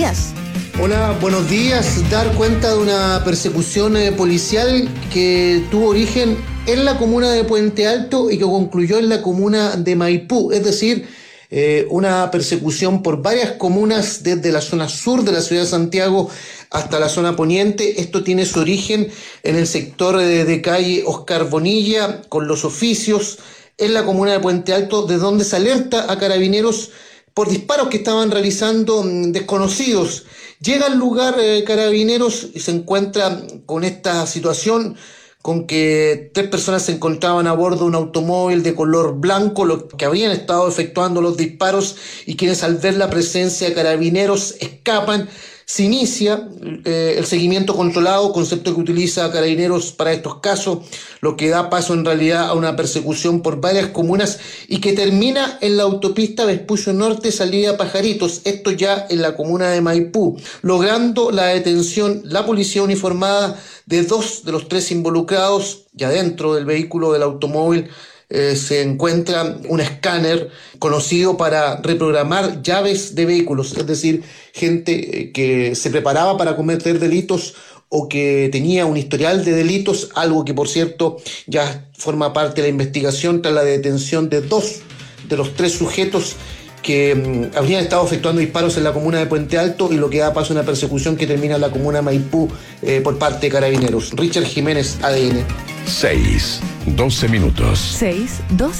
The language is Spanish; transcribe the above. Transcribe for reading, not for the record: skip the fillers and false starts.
días. Hola, buenos días. Dar cuenta de una persecución policial que tuvo origen en la comuna de Puente Alto y que concluyó en la comuna de Maipú, es decir, una persecución por varias comunas desde la zona sur de la ciudad de Santiago hasta la zona poniente. Esto tiene su origen en el sector de calle Oscar Bonilla, con Los Oficios, en la comuna de Puente Alto, de donde se alerta a carabineros por disparos que estaban realizando desconocidos. Llega al lugar carabineros y se encuentra con esta situación, con que 3 personas se encontraban a bordo de un automóvil de color blanco, los que habían estado efectuando los disparos, y quienes al ver la presencia de carabineros escapan. Se inicia el seguimiento controlado, concepto que utiliza Carabineros para estos casos, lo que da paso en realidad a una persecución por varias comunas y que termina en la autopista Vespucio Norte, salida Pajaritos, esto ya en la comuna de Maipú, logrando la detención la policía uniformada de 2 de los 3 involucrados. Ya dentro del vehículo del automóvil se encuentra un escáner conocido para reprogramar llaves de vehículos, es decir, gente que se preparaba para cometer delitos o que tenía un historial de delitos, algo que por cierto ya forma parte de la investigación tras la detención de 2 de los 3 sujetos que habrían estado efectuando disparos en la comuna de Puente Alto, y lo que da paso a una persecución que termina en la comuna de Maipú por parte de Carabineros. Richard Jiménez, ADN. 6:12. 6:12.